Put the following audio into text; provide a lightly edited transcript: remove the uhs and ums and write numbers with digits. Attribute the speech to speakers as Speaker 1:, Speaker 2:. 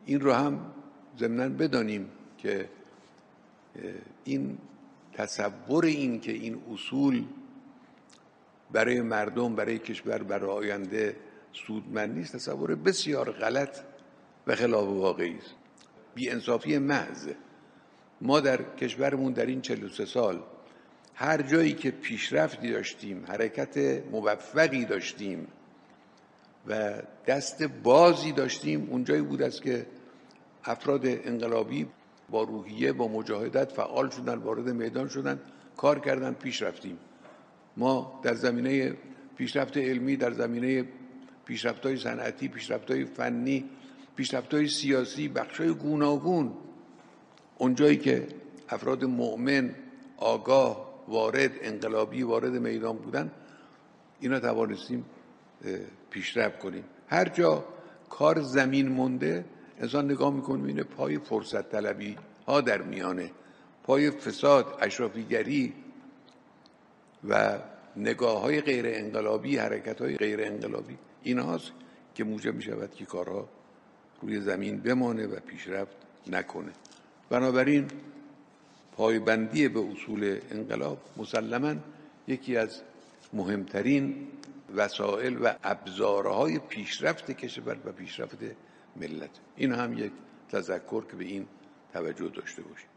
Speaker 1: این رو هم ضمناً بدانیم که این تصور این که این اصول برای مردم، برای کشور، برای آینده سودمند نیست، تصور بسیار غلط و خلاف واقعی است. بی‌انصافی محض. ما در کشورمون در این 43 سال هر جایی که پیشرفتی داشتیم، حرکت موفقی داشتیم و دست بازی داشتیم، اونجایی بود است که افراد انقلابی با روحیه، با مجاهدت فعال شدن، وارد میدان شدن، کار کردن، پیش رفتیم. ما در زمینه پیشرفت علمی، در زمینه پیشرفت‌های صنعتی، پیشرفت‌های فنی، پیشرفت‌های سیاسی، بخش‌های گوناگون، اونجایی که افراد مؤمن، آگاه، وارد، انقلابی وارد میدان بودن، اینا توانستیم پیشرفت کنیم. هر جا کار زمین مونده، انسان نگاه میکنه میبینه پای فرصت طلبی ها در میانه، پای فساد، اشرافیگری و نگاه های غیر انقلابی، حرکت های غیر انقلابی، این هاست که موجب میشود که کارها روی زمین بمانه و پیشرفت نکنه. بنابراین پایبندی به اصول انقلاب مسلماً یکی از مهمترین وسایل و ابزارهای پیشرفت کشور و پیشرفت ملت. این هم یک تذکر که به این توجه داشته باشیم.